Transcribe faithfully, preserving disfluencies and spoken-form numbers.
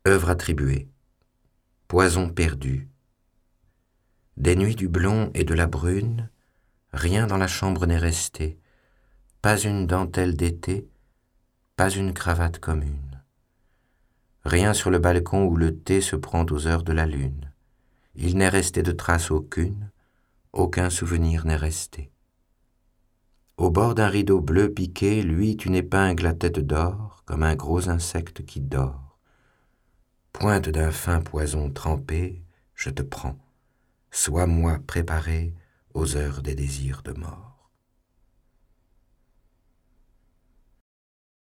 Œuvre attribuée. Poison perdu. Des nuits du blond et de la brune, rien dans la chambre n'est resté, pas une dentelle d'été, pas une cravate commune. Rien sur le balcon où le thé se prend aux heures de la lune. Il n'est resté de trace aucune, aucun souvenir n'est resté. Au bord d'un rideau bleu piqué luit une épingle à tête d'or, comme un gros insecte qui dort. Pointe d'un fin poison trempé, je te prends. Sois moi préparé aux heures des désirs de mort.